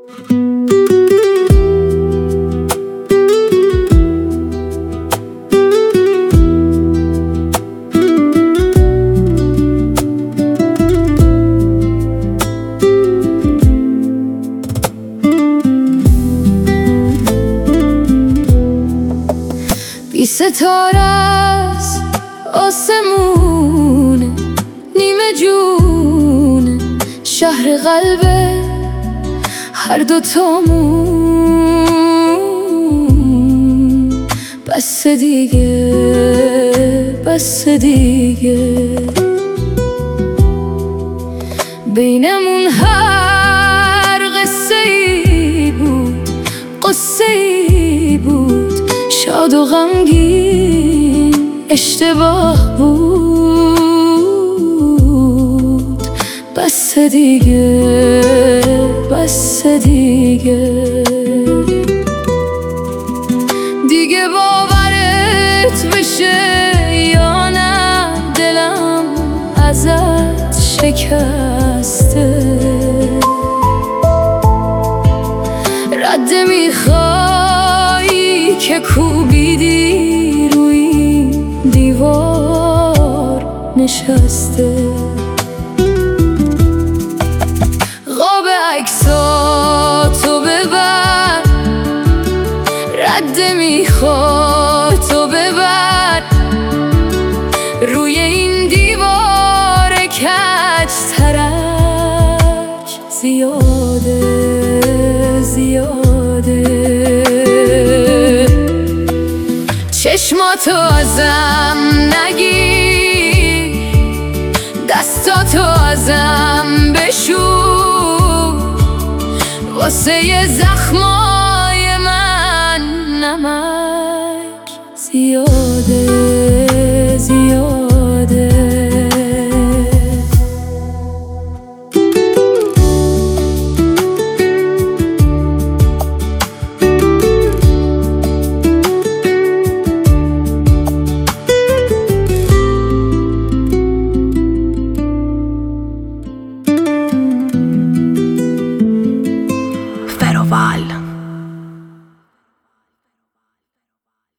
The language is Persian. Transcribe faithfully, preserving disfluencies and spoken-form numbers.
بی ستاره است آسمونه، نیمه جونه شهر قلبه هر دوتامون. بس دیگه بس دیگه بینمون هر قصه ای بود، قصه ای بود، شاد و غمگین اشتباه بود. بس دیگه بس دیگه دیگه باورت بشه یا نه، دلم ازت شکسته. رد میخوایی که کوبیدی روی دیوار نشسته. قاب عکساتو ببر، رد میخوای تو ببر، روی این دیوار کج ترک زیاده زیاده. چشماتو ازم نگیر، دستاتو ازم بشور، واسه زخمای من نمک زیاده.